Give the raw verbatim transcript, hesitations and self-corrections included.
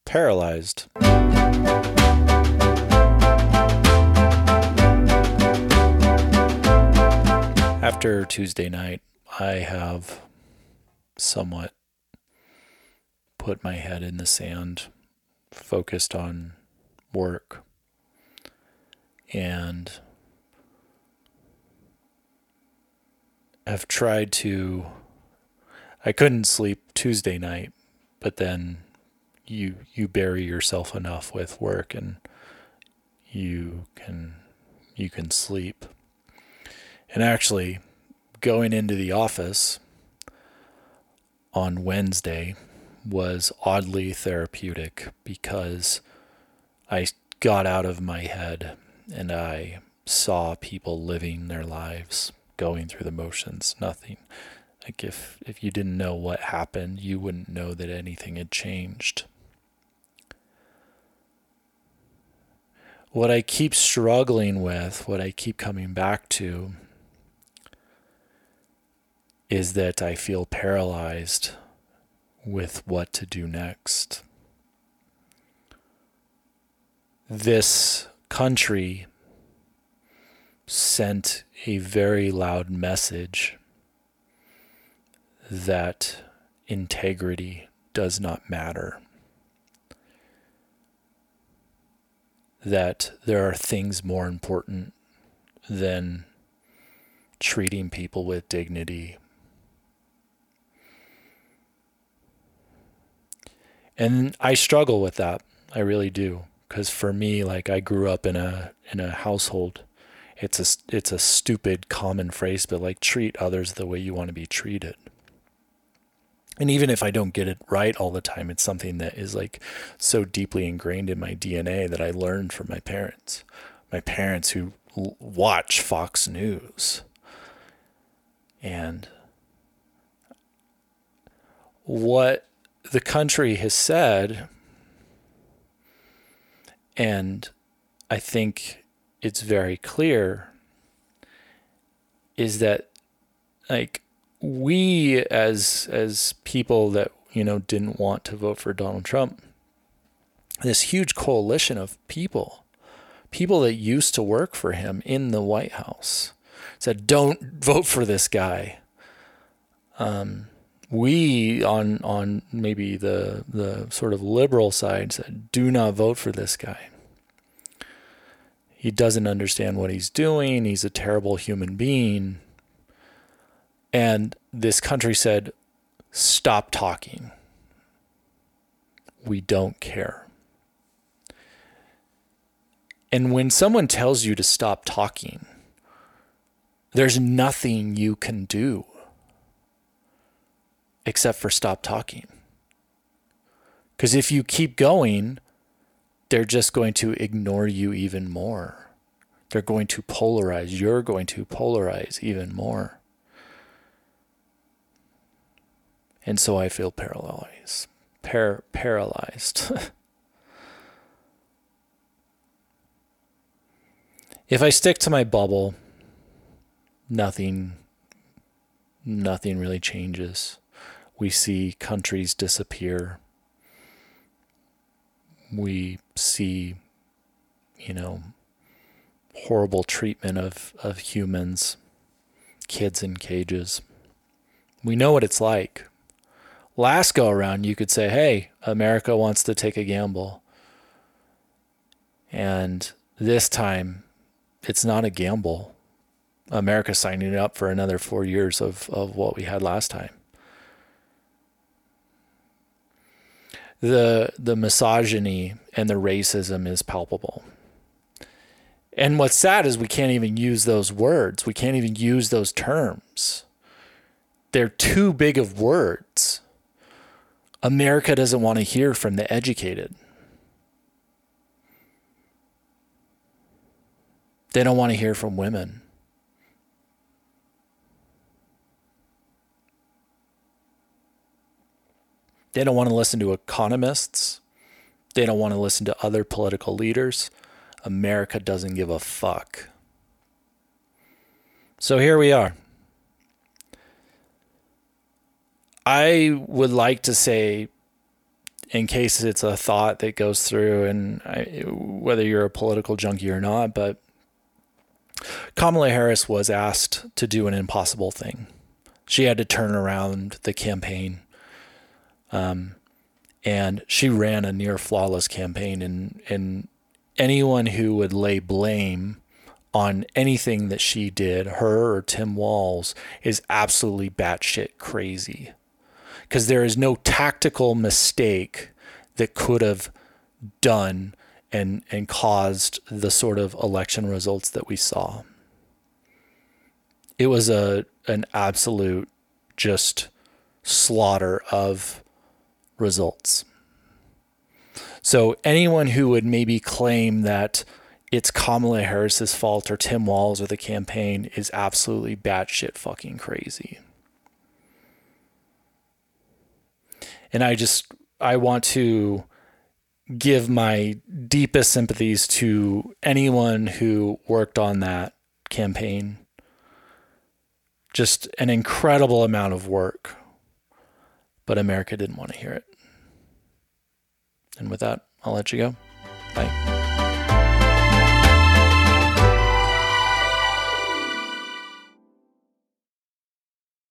paralyzed. After Tuesday night, I have somewhat put my head in the sand, focused on work, and have tried to, I couldn't sleep Tuesday night, but then you you bury yourself enough with work and you can you can sleep. And actually, going into the office on Wednesday was oddly therapeutic because I got out of my head and I saw people living their lives, going through the motions, nothing. Like if, if you didn't know what happened, you wouldn't know that anything had changed. What I keep struggling with, what I keep coming back to, is that I feel paralyzed with what to do next. This country sent a very loud message that integrity does not matter. That there are things more important than treating people with dignity. And I struggle with that. I really do. Because for me, like I grew up in a in a household. It's a, it's a stupid common phrase, but like treat others the way you want to be treated. And even if I don't get it right all the time, it's something that is like so deeply ingrained in my D N A that I learned from my parents. My parents who l- watch Fox News. And what the country has said, and I think it's very clear, is that like we as as people that, you know, didn't want to vote for Donald Trump, this huge coalition of people, people that used to work for him in the White House, said, don't vote for this guy. Um, we on on maybe the the sort of liberal side said, do not vote for this guy. He doesn't understand what he's doing. He's a terrible human being. And this country said, stop talking. We don't care. And when someone tells you to stop talking, there's nothing you can do except for stop talking. Because if you keep going, they're just going to ignore you even more. They're going to polarize. You're going to polarize even more. And so I feel paralyzed. Par- paralyzed. If I stick to my bubble, nothing, nothing really changes. We see countries disappear. We see, you know, horrible treatment of, of humans, kids in cages. We know what it's like. Last go around, you could say, hey, America wants to take a gamble. And this time, it's not a gamble. America's signing up for another four years of, of what we had last time. The the misogyny and the racism is palpable. And what's sad is we can't even use those words. We can't even use those terms. They're too big of words. America doesn't want to hear from the educated. They don't want to hear from women. They don't want to listen to economists. They don't want to listen to other political leaders. America doesn't give a fuck. So here we are. I would like to say in case it's a thought that goes through, and I, whether you're a political junkie or not, but Kamala Harris was asked to do an impossible thing. She had to turn around the campaign. Um, and she ran a near flawless campaign, and, and anyone who would lay blame on anything that she did, her or Tim Walz, is absolutely batshit crazy. Because there is no tactical mistake that could have done and and caused the sort of election results that we saw. It was a an absolute just slaughter of results. So anyone who would maybe claim that it's Kamala Harris's fault or Tim Walz or the campaign is absolutely batshit fucking crazy. And I just, I want to give my deepest sympathies to anyone who worked on that campaign. Just an incredible amount of work. But America didn't want to hear it. And with that, I'll let you go. Bye.